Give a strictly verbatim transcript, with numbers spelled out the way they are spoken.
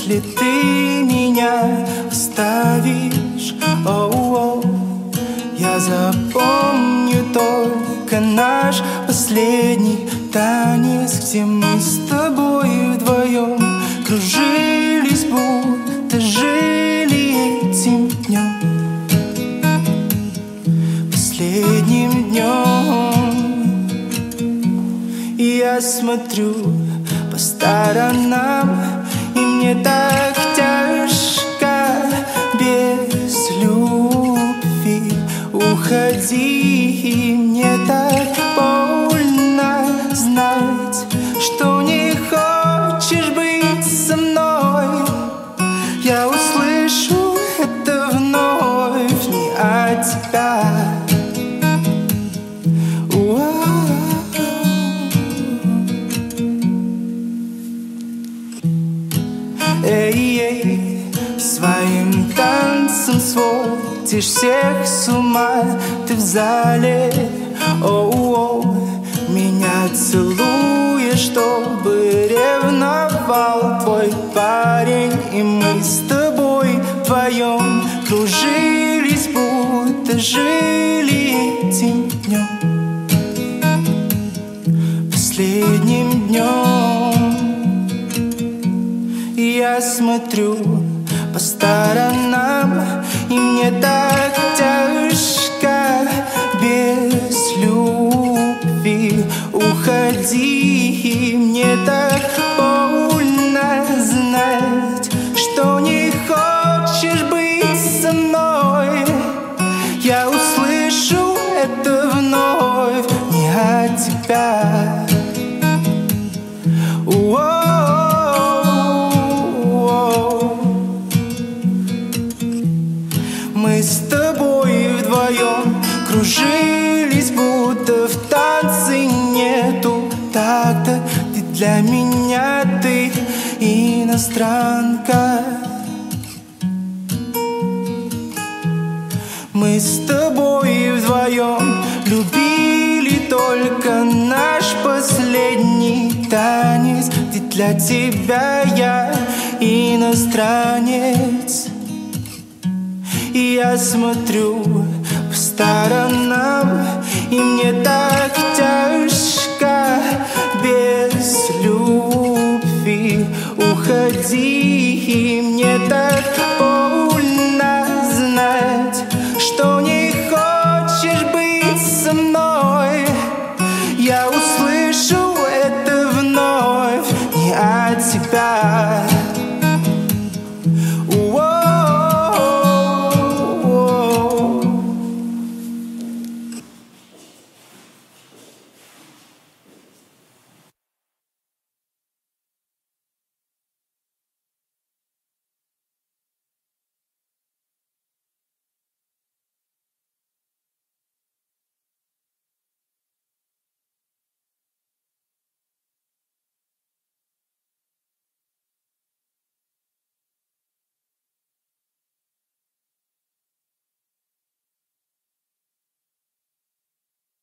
если ты меня оставишь. Оу-оу. Я запомню только наш последний танец, где мы с тобой вдвоем кружились, будто жили этим днем, последним днем. И я смотрю по сторонам, и мне так тяжко без любви. Уходи, и мне так больно знать, что не хочешь быть со мной. Я услышу это вновь не от тебя. Эй-эй, своим танцем сводишь всех с ума. Ты в зале, оу-оу, меня целуешь, чтобы ревновал твой парень. И мы с тобой вдвоем кружились, будто жили этим днем, последним днем. И я смотрю по сторонам, и мне так тяжко без любви. Уходи, и мне так больно знать, что не хочешь быть со мной. Я услышу это вновь не от тебя. Мы с тобой вдвоем кружились, будто в танце нету такта. Ты для меня, ты иностранка. Мы с тобой вдвоем любили только наш последний танец. Ведь для тебя я иностранец. И я смотрю по сторонам, и мне так тяжко без любви. Уходи, и мне так больно